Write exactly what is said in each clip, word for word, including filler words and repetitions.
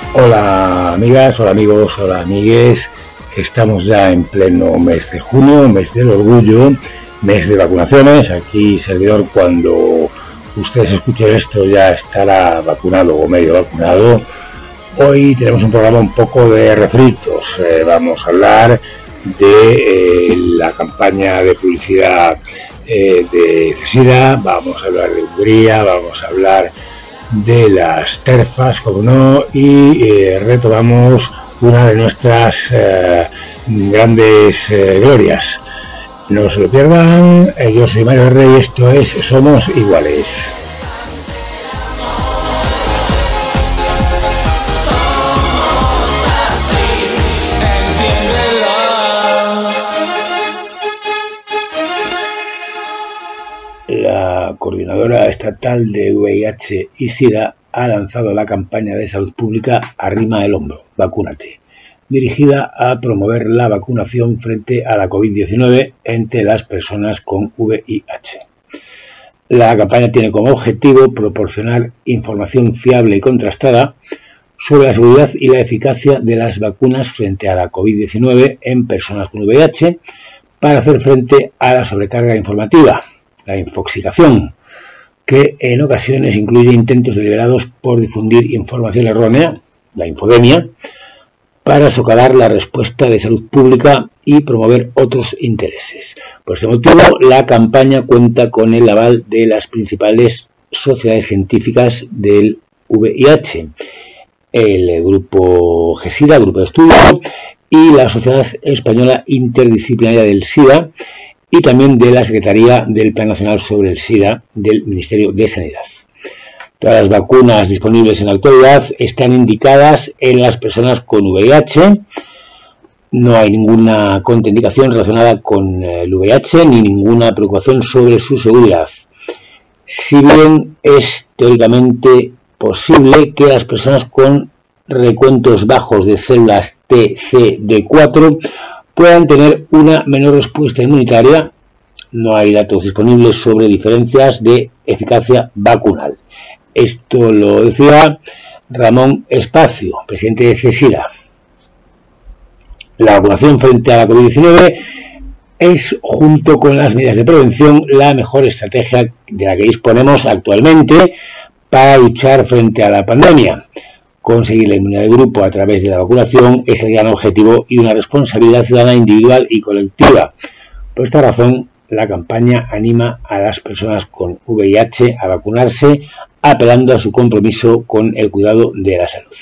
Hola amigas, hola amigos, hola amigues. Estamos ya en pleno mes de junio, mes del orgullo, mes de vacunaciones. Aquí, servidor, cuando ustedes escuchen esto ya estará vacunado o medio vacunado. Hoy tenemos un programa un poco de refritos. Eh, vamos a hablar de eh, la campaña de publicidad eh, de CESIDA, vamos a hablar de Hungría, vamos a hablar de las terfas, como no, y eh, retomamos una de nuestras eh, grandes eh, glorias. No se lo pierdan. Eh, yo soy Mario Rey, esto es Somos Iguales. La Coordinadora Estatal de V I H y SIDA ha lanzado la campaña de salud pública Arrima el hombro, vacúnate, dirigida a promover la vacunación frente a la COVID diecinueve entre las personas con V I H. La campaña tiene como objetivo proporcionar información fiable y contrastada sobre la seguridad y la eficacia de las vacunas frente a la COVID diecinueve en personas con V I H para hacer frente a la sobrecarga informativa, la infoxicación, que en ocasiones incluye intentos deliberados por difundir información errónea, la infodemia, para socavar la respuesta de salud pública y promover otros intereses. Por este motivo, la campaña cuenta con el aval de las principales sociedades científicas del V I H, el grupo GESIDA, grupo de estudio, y la Sociedad Española Interdisciplinaria del SIDA, y también de la Secretaría del Plan Nacional sobre el SIDA del Ministerio de Sanidad. Todas las vacunas disponibles en la actualidad están indicadas en las personas con V I H. No hay ninguna contraindicación relacionada con el V I H ni ninguna preocupación sobre su seguridad. Si bien es teóricamente posible que las personas con recuentos bajos de células T C D cuatro puedan tener una menor respuesta inmunitaria, no hay datos disponibles sobre diferencias de eficacia vacunal. Esto lo decía Ramón Espacio, presidente de CESIDA. La vacunación frente a la COVID diecinueve es, junto con las medidas de prevención, la mejor estrategia de la que disponemos actualmente para luchar frente a la pandemia. Conseguir la inmunidad de grupo a través de la vacunación es el gran objetivo y una responsabilidad ciudadana individual y colectiva. Por esta razón, la campaña anima a las personas con V I H a vacunarse, apelando a su compromiso con el cuidado de la salud.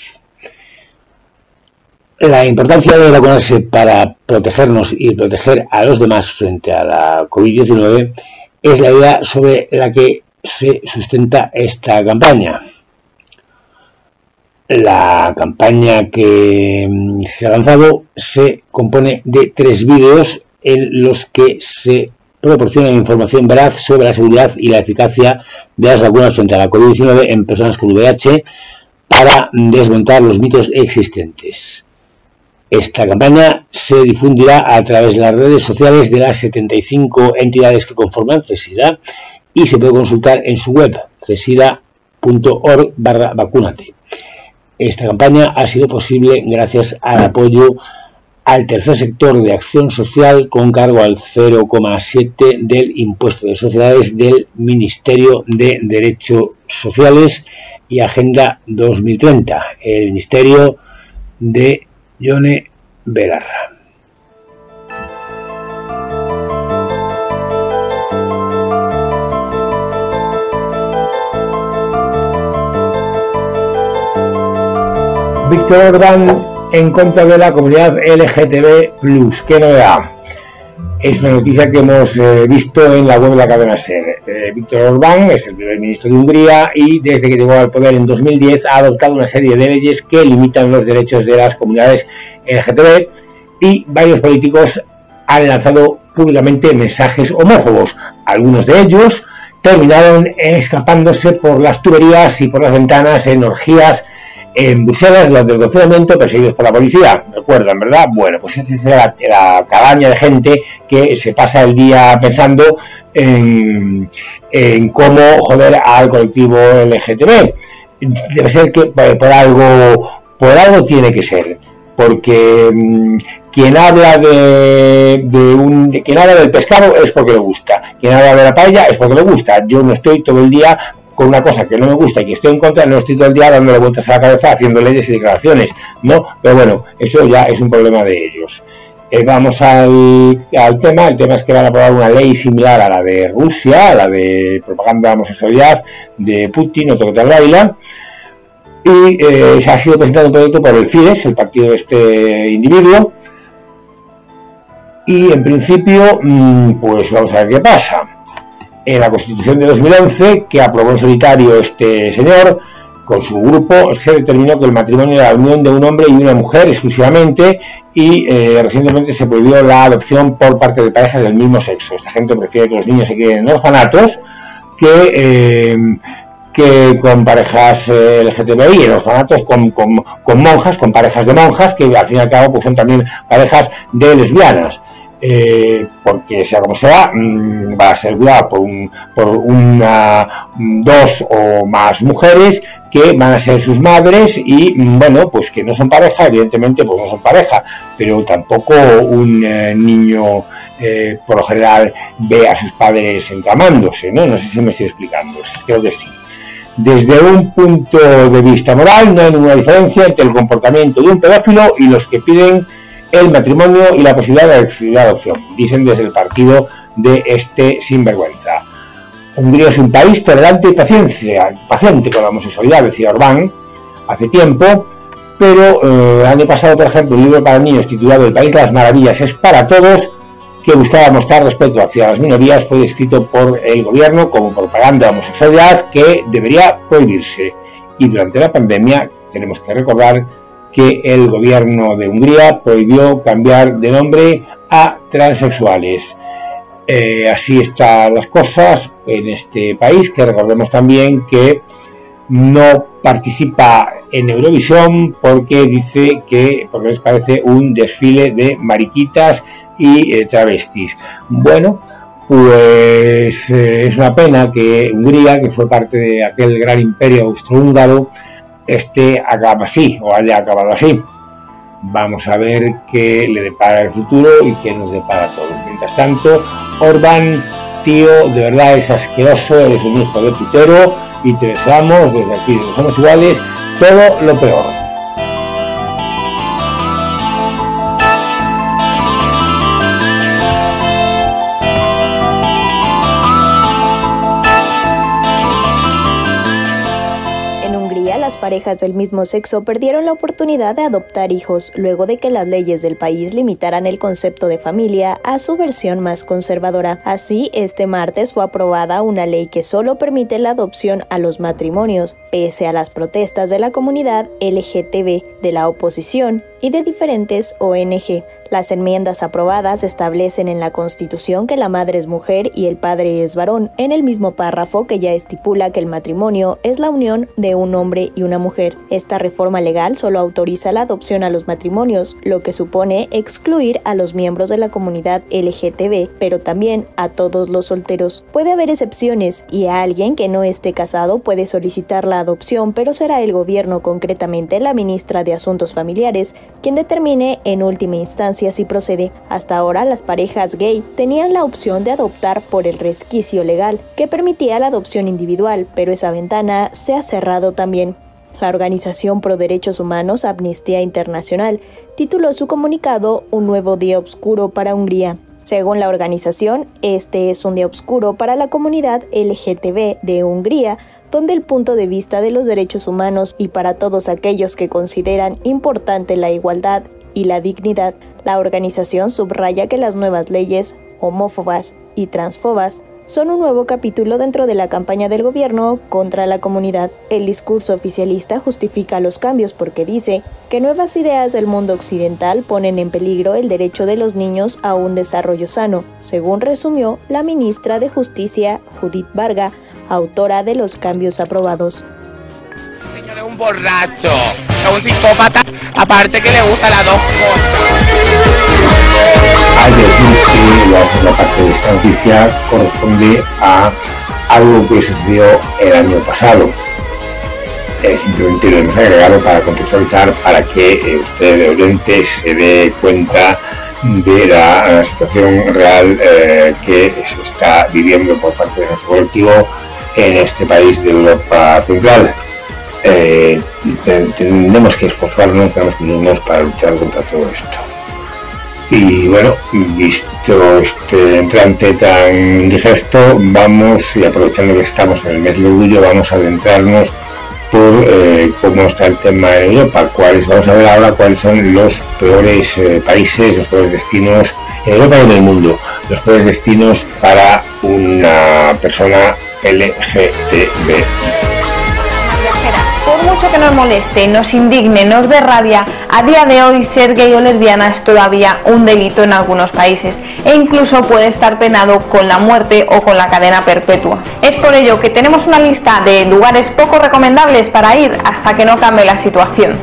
La importancia de vacunarse para protegernos y proteger a los demás frente a la COVID diecinueve es la idea sobre la que se sustenta esta campaña. La campaña que se ha lanzado se compone de tres vídeos en los que se proporciona información veraz sobre la seguridad y la eficacia de las vacunas frente a la COVID diecinueve en personas con V I H para desmontar los mitos existentes. Esta campaña se difundirá a través de las redes sociales de las setenta y cinco entidades que conforman CESIDA y se puede consultar en su web cesida punto org barra vacúnate. Esta campaña ha sido posible gracias al apoyo al tercer sector de acción social con cargo al cero coma siete del impuesto de sociedades del Ministerio de Derechos Sociales y Agenda dos mil treinta, el Ministerio de Yone Belarra. Víctor Orbán en contra de la comunidad L G T B plus. ¿Qué novedad? Es una noticia que hemos eh, visto en la web de la cadena SER. Eh, Víctor Orbán es el primer ministro de Hungría y desde que llegó al poder en dos mil diez ha adoptado una serie de leyes que limitan los derechos de las comunidades L G T B y varios políticos han lanzado públicamente mensajes homófobos. Algunos de ellos terminaron escapándose por las tuberías y por las ventanas en orgías en Bruselas durante el confinamiento, perseguidos por la policía. ¿Recuerdan, verdad? Bueno, pues esta es la, la cabaña de gente que se pasa el día pensando en, en cómo joder al colectivo L G T B. Debe ser que por algo por algo tiene que ser, porque mmm, quien habla de, de un de, quien habla del pescado es porque le gusta, quien habla de la paella es porque le gusta. Yo no estoy todo el día con una cosa que no me gusta y que estoy en contra, no estoy todo el día dándole vueltas a la cabeza haciendo leyes y declaraciones, ¿no? Pero bueno, eso ya es un problema de ellos. Eh, vamos al, al tema. El tema es que van a aprobar una ley similar a la de Rusia, a la de propaganda de homosexualidad de Putin, otro que tal baila, y eh, se ha sido presentado un proyecto por el Fidesz, el partido de este individuo, y en principio, pues vamos a ver qué pasa. En la Constitución de dos mil once, que aprobó en solitario este señor, con su grupo, se determinó que el matrimonio era la unión de un hombre y una mujer exclusivamente, y eh, recientemente se prohibió la adopción por parte de parejas del mismo sexo. Esta gente prefiere que los niños se queden en orfanatos que, eh, que con parejas eh, L G T B I, en orfanatos con, con, con monjas, con parejas de monjas, que al fin y al cabo pues son también parejas de lesbianas. Eh, porque sea como sea, mmm, va a ser cuidada por, un, por una, dos o más mujeres que van a ser sus madres y mmm, bueno, pues que no son pareja, evidentemente pues no son pareja, pero tampoco un eh, niño eh, por lo general ve a sus padres encamándose, ¿no? No sé si me estoy explicando, creo que sí. Desde un punto de vista moral no hay ninguna diferencia entre el comportamiento de un pedófilo y los que piden el matrimonio y la posibilidad de la adopción, dicen desde el partido de este sinvergüenza. Hungría es un país tolerante y paciencia, paciente con la homosexualidad, decía Orbán hace tiempo, pero eh, el año pasado, por ejemplo, un libro para niños titulado El país de las maravillas es para todos, que buscaba mostrar respeto hacia las minorías, fue descrito por el gobierno como propaganda de homosexualidad que debería prohibirse. Y durante la pandemia, tenemos que recordar que el gobierno de Hungría prohibió cambiar de nombre a transexuales. Eh, así están las cosas en este país, que recordemos también que no participa en Eurovisión porque dice que porque les parece un desfile de mariquitas y eh, travestis. Bueno, pues eh, es una pena que Hungría, que fue parte de aquel gran imperio austrohúngaro, este acaba así, o haya acabado así. Vamos a ver qué le depara el futuro y qué nos depara a todos. Mientras tanto, Orbán, tío, de verdad es asqueroso, eres un hijo de putero y te deseamos desde aquí, desde Somos Iguales, todo lo peor. Las parejas del mismo sexo perdieron la oportunidad de adoptar hijos luego de que las leyes del país limitaran el concepto de familia a su versión más conservadora. Así, este martes fue aprobada una ley que solo permite la adopción a los matrimonios, pese a las protestas de la comunidad L G T B, de la oposición y de diferentes O N G. Las enmiendas aprobadas establecen en la Constitución que la madre es mujer y el padre es varón, en el mismo párrafo que ya estipula que el matrimonio es la unión de un hombre y una mujer. Esta reforma legal solo autoriza la adopción a los matrimonios, lo que supone excluir a los miembros de la comunidad L G T B, pero también a todos los solteros. Puede haber excepciones y a alguien que no esté casado puede solicitar la adopción, pero será el gobierno, concretamente la ministra de Asuntos Familiares, quien determine en última instancia si procede. Hasta ahora, las parejas gay tenían la opción de adoptar por el resquicio legal, que permitía la adopción individual, pero esa ventana se ha cerrado también. La organización pro derechos humanos Amnistía Internacional tituló su comunicado Un nuevo día oscuro para Hungría. Según la organización, este es un día oscuro para la comunidad L G T B de Hungría, donde el punto de vista de los derechos humanos y para todos aquellos que consideran importante la igualdad y la dignidad. La organización subraya que las nuevas leyes homófobas y transfobas son un nuevo capítulo dentro de la campaña del gobierno contra la comunidad. El discurso oficialista justifica los cambios porque dice que nuevas ideas del mundo occidental ponen en peligro el derecho de los niños a un desarrollo sano, según resumió la ministra de Justicia, Judith Varga, autora de los cambios aprobados. El señor es un borracho, es un psicópata, aparte que le gusta las dos cosas. Hay que decir que la segunda parte de esta noticia corresponde a algo que sucedió el año pasado. Eh, simplemente lo hemos agregado para contextualizar, para que eh, usted, de oyente, se dé cuenta de la, la situación real eh, que se está viviendo por parte de nuestro colectivo en este país de Europa Central. Eh, tenemos que esforzarnos, tenemos que unirnos para luchar contra todo esto. Y bueno, visto este entrante tan indigesto, vamos, y aprovechando que estamos en el mes del orgullo, vamos a adentrarnos por eh, cómo está el tema en Europa. Cuáles, vamos a ver ahora cuáles son los peores eh, países, los peores destinos en Europa y en el mundo, los peores destinos para una persona L G T B. Por mucho que nos moleste, nos indigne, nos dé rabia, a día de hoy ser gay o lesbiana es todavía un delito en algunos países e incluso puede estar penado con la muerte o con la cadena perpetua. Es por ello que tenemos una lista de lugares poco recomendables para ir hasta que no cambie la situación.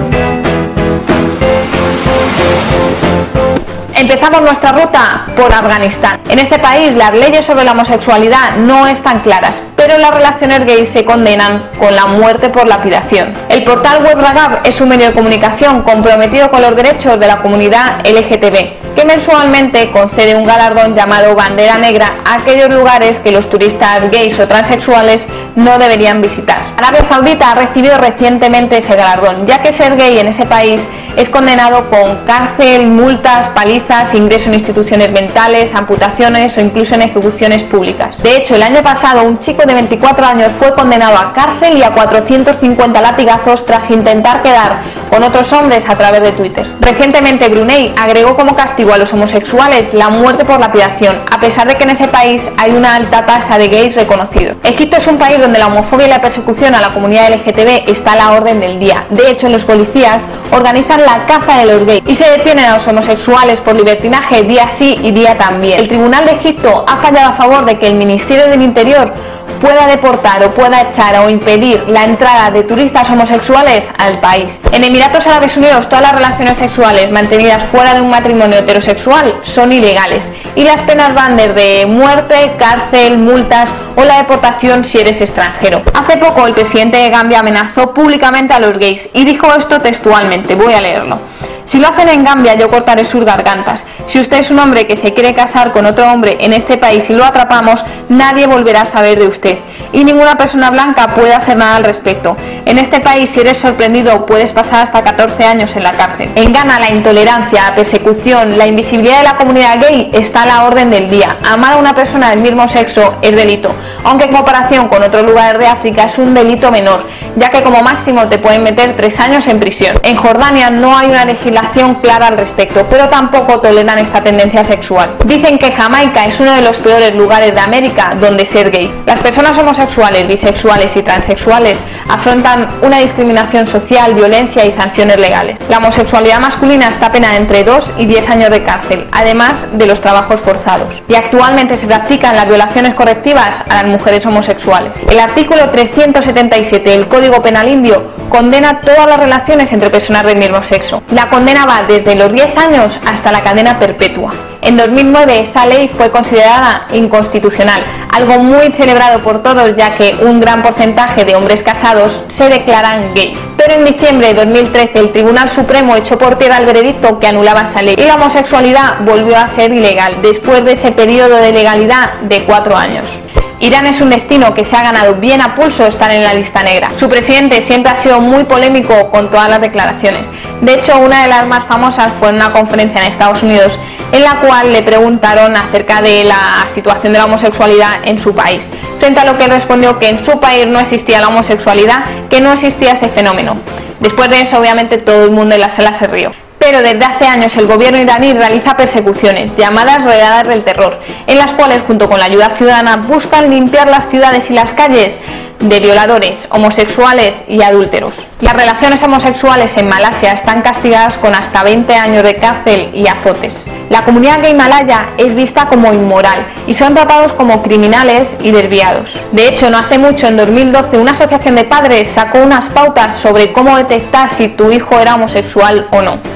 Empezamos nuestra ruta por Afganistán. En este país las leyes sobre la homosexualidad no están claras, pero las relaciones gays se condenan con la muerte por lapidación. El portal web Ragab es un medio de comunicación comprometido con los derechos de la comunidad L G T B, que mensualmente concede un galardón llamado Bandera Negra a aquellos lugares que los turistas gays o transexuales no deberían visitar. Arabia Saudita ha recibido recientemente ese galardón, ya que ser gay en ese país es condenado con cárcel, multas, palizas, ingreso en instituciones mentales, amputaciones o incluso en ejecuciones públicas. De hecho, el año pasado un chico de veinticuatro años fue condenado a cárcel y a cuatrocientos cincuenta latigazos tras intentar quedar con otros hombres a través de Twitter. Recientemente Brunei agregó como castigo a los homosexuales la muerte por lapidación, a pesar de que en ese país hay una alta tasa de gays reconocidos. Egipto es un país donde la homofobia y la persecución a la comunidad L G T B está a la orden del día. De hecho, los policías organizan la caza de los gays y se detienen a los homosexuales por libertinaje día sí y día también. El Tribunal de Egipto ha fallado a favor de que el Ministerio del Interior pueda deportar o pueda echar o impedir la entrada de turistas homosexuales al país. En Emiratos Árabes Unidos todas las relaciones sexuales mantenidas fuera de un matrimonio heterosexual son ilegales y las penas van desde muerte, cárcel, multas o la deportación si eres extranjero. Hace poco el presidente de Gambia amenazó públicamente a los gays y dijo esto textualmente, voy a leerlo. Si lo hacen en Gambia, yo cortaré sus gargantas. Si usted es un hombre que se quiere casar con otro hombre en este país y lo atrapamos, nadie volverá a saber de usted. Y ninguna persona blanca puede hacer nada al respecto. En este país, si eres sorprendido, puedes pasar hasta catorce años en la cárcel. En Ghana, la intolerancia, la persecución, la invisibilidad de la comunidad gay está a la orden del día. Amar a una persona del mismo sexo es delito, aunque en comparación con otros lugares de África es un delito menor, ya que como máximo te pueden meter tres años en prisión. En Jordania no hay una legislación clara al respecto, pero tampoco toleran esta tendencia sexual. Dicen que Jamaica es uno de los peores lugares de América donde ser gay. Las personas homosexuales, bisexuales y transexuales afrontan una discriminación social, violencia y sanciones legales. La homosexualidad masculina está penada entre dos y diez años de cárcel, además de los trabajos forzados. Y actualmente se practican las violaciones correctivas a las mujeres homosexuales. El artículo trescientos setenta y siete del Código Penal indio condena todas las relaciones entre personas del mismo sexo. La condena va desde los diez años hasta la cadena perpetua. En dos mil nueve esa ley fue considerada inconstitucional, algo muy celebrado por todos ya que un gran porcentaje de hombres casados se declaran gays. Pero en diciembre de dos mil trece el Tribunal Supremo echó por tierra el veredicto que anulaba esa ley y la homosexualidad volvió a ser ilegal después de ese periodo de legalidad de cuatro años. Irán es un destino que se ha ganado bien a pulso estar en la lista negra. Su presidente siempre ha sido muy polémico con todas las declaraciones. De hecho, una de las más famosas fue en una conferencia en Estados Unidos en la cual le preguntaron acerca de la situación de la homosexualidad en su país, frente a lo que él respondió que en su país no existía la homosexualidad, que no existía ese fenómeno. Después de eso, obviamente, todo el mundo en la sala se rió. Pero desde hace años el gobierno iraní realiza persecuciones, llamadas redadas del terror, en las cuales junto con la ayuda ciudadana buscan limpiar las ciudades y las calles de violadores, homosexuales y adúlteros. Las relaciones homosexuales en Malasia están castigadas con hasta veinte años de cárcel y azotes. La comunidad gay malaya es vista como inmoral y son tratados como criminales y desviados. De hecho, no hace mucho, en dos mil doce, una asociación de padres sacó unas pautas sobre cómo detectar si tu hijo era homosexual o no.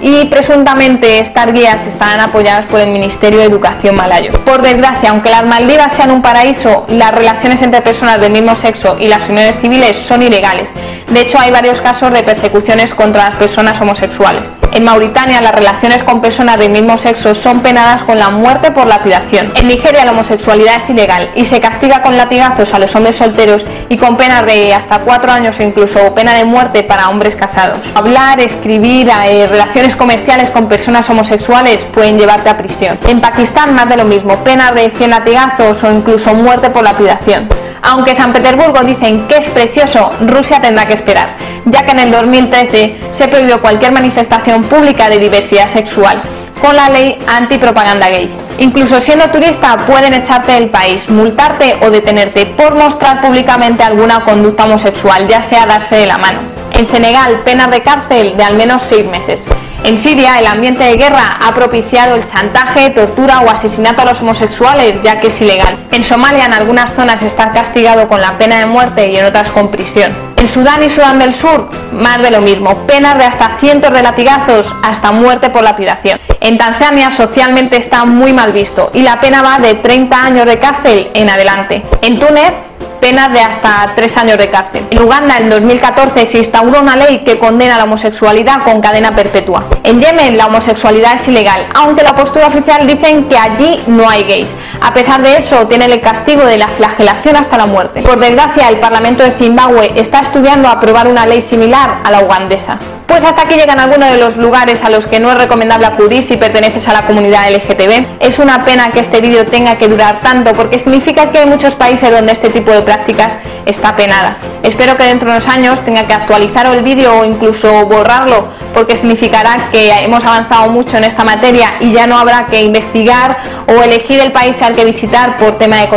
y presuntamente estas guías estarán apoyadas por el Ministerio de Educación malayo. Por desgracia, aunque las Maldivas sean un paraíso, las relaciones entre personas del mismo sexo y las uniones civiles son ilegales. De hecho, hay varios casos de persecuciones contra las personas homosexuales. En Mauritania, las relaciones con personas del mismo sexo son penadas con la muerte por lapidación. En Nigeria, la homosexualidad es ilegal y se castiga con latigazos a los hombres solteros y con penas de hasta cuatro años o incluso pena de muerte para hombres casados. Hablar, escribir, eh, relaciones comerciales con personas homosexuales pueden llevarte a prisión. En Pakistán, más de lo mismo, penas de cien latigazos o incluso muerte por lapidación. Aunque San Petersburgo dicen que es precioso, Rusia tendrá que esperar, ya que en el dos mil trece se prohibió cualquier manifestación pública de diversidad sexual, con la ley antipropaganda gay. Incluso siendo turista pueden echarte del país, multarte o detenerte por mostrar públicamente alguna conducta homosexual, ya sea darse de la mano. En Senegal, penas de cárcel de al menos seis meses. En Siria, el ambiente de guerra ha propiciado el chantaje, tortura o asesinato a los homosexuales, ya que es ilegal. En Somalia, en algunas zonas está castigado con la pena de muerte y en otras con prisión. En Sudán y Sudán del Sur, más de lo mismo, penas de hasta cientos de latigazos hasta muerte por lapidación. En Tanzania, socialmente está muy mal visto y la pena va de treinta años de cárcel en adelante. En Túnez, penas de hasta tres años de cárcel. En Uganda, en dos mil catorce, se instauró una ley que condena la homosexualidad con cadena perpetua. En Yemen, la homosexualidad es ilegal, aunque la postura oficial dicen que allí no hay gays. A pesar de eso, tienen el castigo de la flagelación hasta la muerte. Por desgracia, el Parlamento de Zimbabue está estudiando aprobar una ley similar a la ugandesa. Pues hasta aquí llegan algunos de los lugares a los que no es recomendable acudir si perteneces a la comunidad L G T B. Es una pena que este vídeo tenga que durar tanto, porque significa que hay muchos países donde este tipo de prácticas está penada. Espero que dentro de unos años tenga que actualizar el vídeo o incluso borrarlo, porque significará que hemos avanzado mucho en esta materia y ya no habrá que investigar o elegir el país al que visitar por tema de...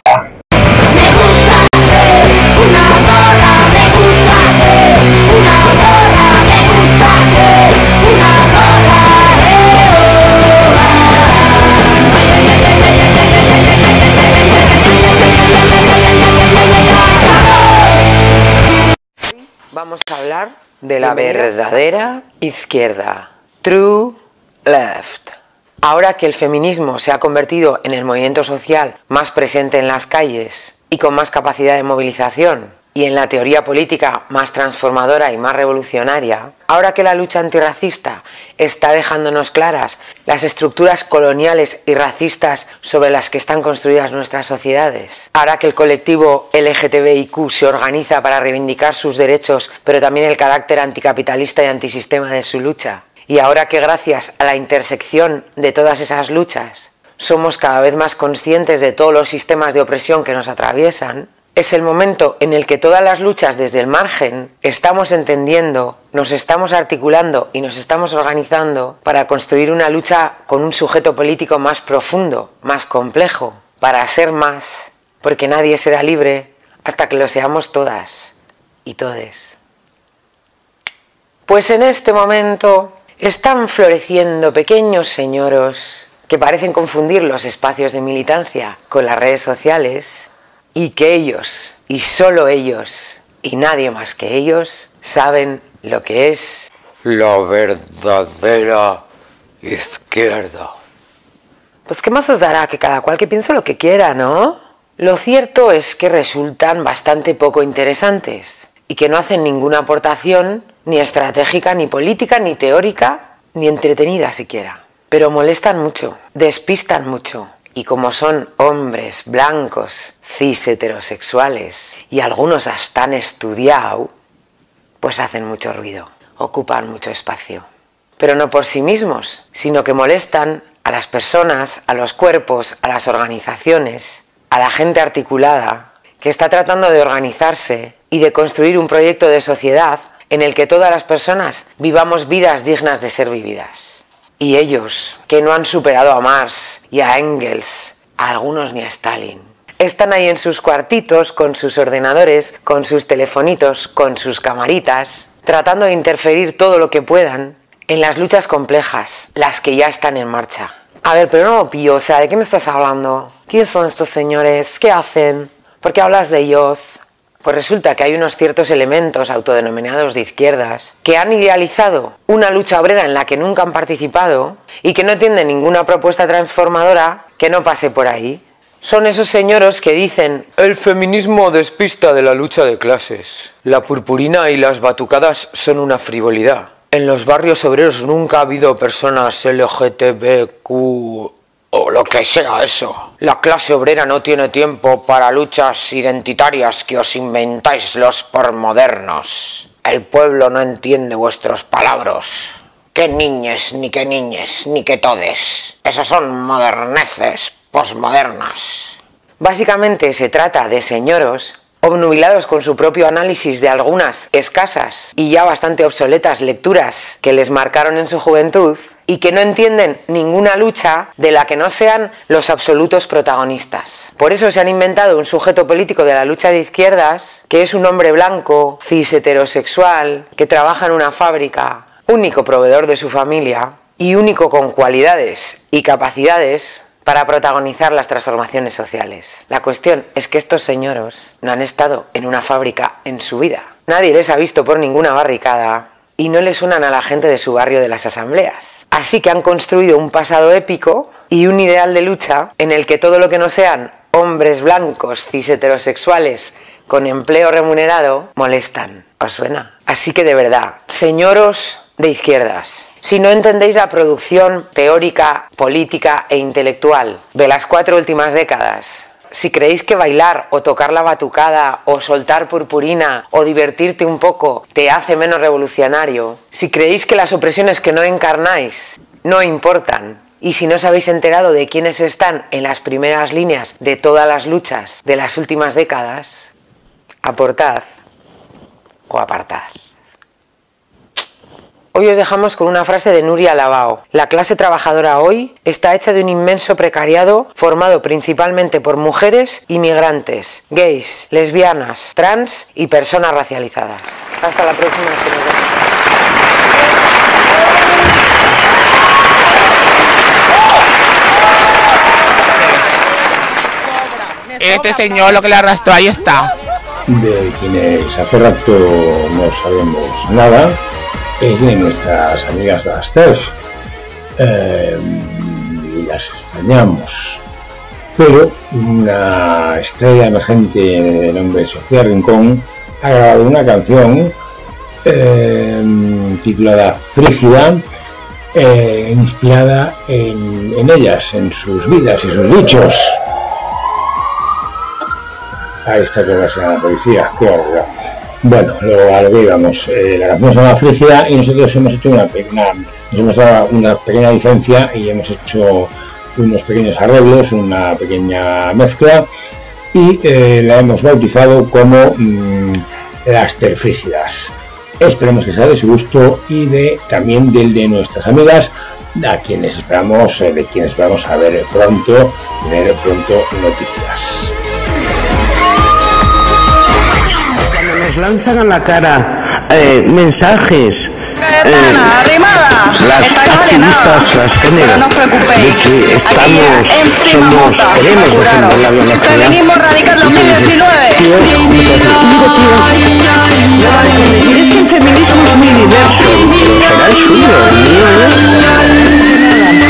Vamos a hablar de la verdadera izquierda, True Left. Ahora que el feminismo se ha convertido en el movimiento social más presente en las calles y con más capacidad de movilización, y en la teoría política más transformadora y más revolucionaria, ahora que la lucha antirracista está dejándonos claras las estructuras coloniales y racistas sobre las que están construidas nuestras sociedades, ahora que el colectivo L G T B I Q se organiza para reivindicar sus derechos, pero también el carácter anticapitalista y antisistema de su lucha, y ahora que gracias a la intersección de todas esas luchas somos cada vez más conscientes de todos los sistemas de opresión que nos atraviesan, es el momento en el que todas las luchas desde el margen estamos entendiendo, nos estamos articulando y nos estamos organizando para construir una lucha con un sujeto político más profundo, más complejo, para ser más, porque nadie será libre hasta que lo seamos todas y todes. Pues en este momento están floreciendo pequeños señoros que parecen confundir los espacios de militancia con las redes sociales, y que ellos, y solo ellos, y nadie más que ellos, saben lo que es la verdadera izquierda. Pues qué más os dará que cada cual que piense lo que quiera, ¿no? Lo cierto es que resultan bastante poco interesantes, y que no hacen ninguna aportación, ni estratégica, ni política, ni teórica, ni entretenida siquiera. Pero molestan mucho, despistan mucho. Y como son hombres blancos, cis heterosexuales, y algunos hasta han estudiado, pues hacen mucho ruido, ocupan mucho espacio. Pero no por sí mismos, sino que molestan a las personas, a los cuerpos, a las organizaciones, a la gente articulada, que está tratando de organizarse y de construir un proyecto de sociedad en el que todas las personas vivamos vidas dignas de ser vividas. Y ellos, que no han superado a Marx y a Engels, a algunos ni a Stalin, están ahí en sus cuartitos, con sus ordenadores, con sus telefonitos, con sus camaritas, tratando de interferir todo lo que puedan en las luchas complejas, las que ya están en marcha. A ver, pero no lo pillo, o sea, ¿de qué me estás hablando? ¿Quiénes son estos señores? ¿Qué hacen? ¿Por qué hablas de ellos? Pues resulta que hay unos ciertos elementos autodenominados de izquierdas que han idealizado una lucha obrera en la que nunca han participado y que no entienden ninguna propuesta transformadora que no pase por ahí. Son esos señoros que dicen: el feminismo despista de la lucha de clases. La purpurina y las batucadas son una frivolidad. En los barrios obreros nunca ha habido personas L G T B Q o lo que sea eso. La clase obrera no tiene tiempo para luchas identitarias que os inventáis los pormodernos. El pueblo no entiende vuestros palabras. Qué niñes, ni qué niñes, ni qué todes. Esas son moderneces posmodernas. Básicamente se trata de señoros obnubilados con su propio análisis de algunas escasas y ya bastante obsoletas lecturas que les marcaron en su juventud y que no entienden ninguna lucha de la que no sean los absolutos protagonistas. Por eso se han inventado un sujeto político de la lucha de izquierdas que es un hombre blanco, cis heterosexual, que trabaja en una fábrica, único proveedor de su familia y único con cualidades y capacidades para protagonizar las transformaciones sociales. La cuestión es que estos señoros no han estado en una fábrica en su vida. Nadie les ha visto por ninguna barricada y no les suenan a la gente de su barrio de las asambleas. Así que han construido un pasado épico y un ideal de lucha en el que todo lo que no sean hombres blancos, cis heterosexuales, con empleo remunerado, molestan. ¿Os suena? Así que de verdad, señoros de izquierdas, si no entendéis la producción teórica, política e intelectual de las cuatro últimas décadas, si creéis que bailar o tocar la batucada o soltar purpurina o divertirte un poco te hace menos revolucionario, si creéis que las opresiones que no encarnáis no importan, y si no os habéis enterado de quiénes están en las primeras líneas de todas las luchas de las últimas décadas, aportad o apartad. Hoy os dejamos con una frase de Nuria Labao. La clase trabajadora hoy está hecha de un inmenso precariado formado principalmente por mujeres inmigrantes, gays, lesbianas, trans y personas racializadas. Hasta la próxima. Este señor lo que le arrastró, ahí está. De quienes hace rato no sabemos nada es de nuestras amigas las tres, eh, y las extrañamos, pero una estrella emergente de nombre Sofía Rincón ha grabado una canción eh, titulada Frígida, eh, inspirada en, en ellas, en sus vidas y sus dichos. Ahí está que va a ser la policía, qué horror. Bueno, luego a lo que íbamos, eh, la canción se llama Frígida y nosotros hemos hecho una pequeña, nos hemos dado una pequeña licencia y hemos hecho unos pequeños arreglos, una pequeña mezcla y eh, la hemos bautizado como mmm, Las Terfrígidas. Esperemos que sea de su gusto y de también del de nuestras amigas, a quienes esperamos, eh, de quienes esperamos a ver pronto, tener pronto noticias. Nos lanzan a la cara eh, mensajes Cayetana, eh, arrimada, las activistas, las géneros, no os preocupéis, de que estamos, aquí en prima somos, nota, queremos defender la violencia. Feminismo radical dos mil diecinueve. Tío, es que el feminismo es muy diverso, pero será el suyo, el mío no.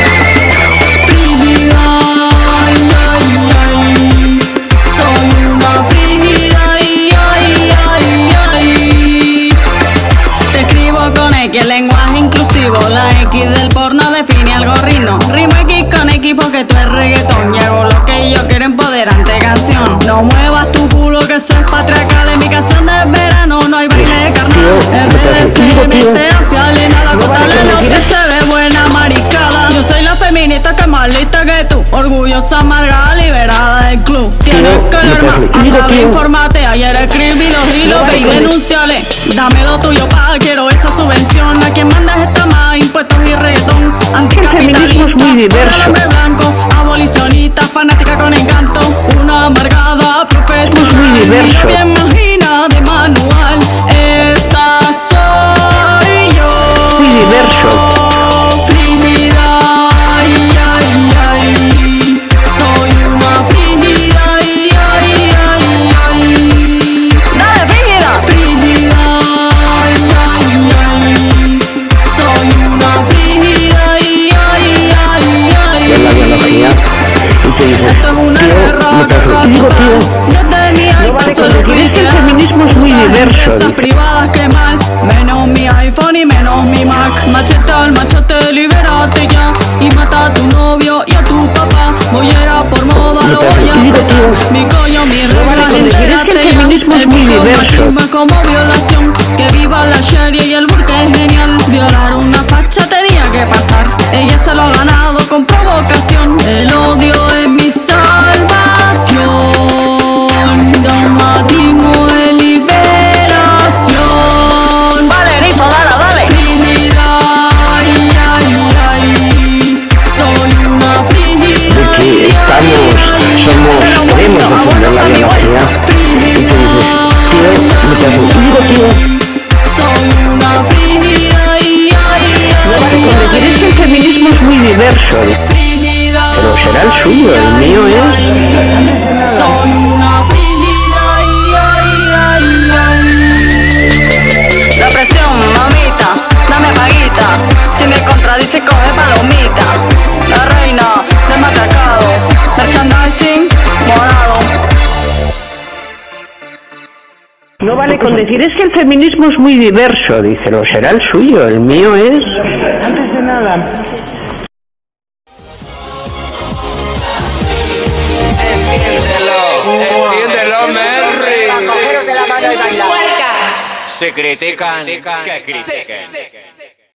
Que el lenguaje inclusivo, la X del porno define algo rino. Rimo X con X porque tú eres reggaetón y hago lo que yo quiero, empoderante canción. No muevas tu culo que eso es patriarcal. En mi canción de verano no hay baile de carnaval. El B D C, mi hacia alienada, contable lo que se ve buena maricada. Yo soy la feminista que es más lista que tú, orgullosa, amargada, liberada del club. Tienes que leer más, anda, infórmate. Ayer escribí dos hilos, ve y denunciale. Dame lo tuyo, pa, quiero esa subvención. A quien mandas está más impuestos y reggaetón. Anticapitalista, muy diverso. Hombre blanco, abolicionista, fanática con encanto. Una amargada profesional. Muy diverso. Bien imagina de manual. Esa soy yo. Muy diverso. Frígida, ay, ay, ay. Soy una frígida, ay, ay, ay, ay. digo, tío, no vale con decir, es que el feminismo es muy diverso. Empresas privadas que mal, menos mi iPhone y menos mi Mac. Macheta al machete, libérate ya y mata a tu novio y a tu papá. Bollera por moda, lo voy a matar. Mi coño, mi regla, entérate ya. El feminismo es muy diverso. Machismo como violación, que viva la Sharia y el burka es genial. Violar una facha tenía que pasar, ella se lo ha ganado con provocación. El odio es mi salvación, dogmatismo de liberación. Vale, Rizo, dale, dale. Frigida, ay, ay, ay, soy una frigida. De que estamos, somos, queremos defender la biología. Y tú dices, tío, me te digo, tío, Soy una frigida, ay, ay, no vale con decir, es que el feminismo es muy diverso. frigida. Pero será el suyo, el mío es... Soy una frigida, ay, ay, ay, ay. La presión, mamita, dame paguita. Si me contradice, coge palomita. La reina del matracado, merchandising morado. No vale con decir, es que el feminismo es muy diverso. Dice, no, será el suyo, el mío es... Antes de nada... Entiéndelo, Merry. Cogeros de la mano y bailar. Se critican, que critiquen.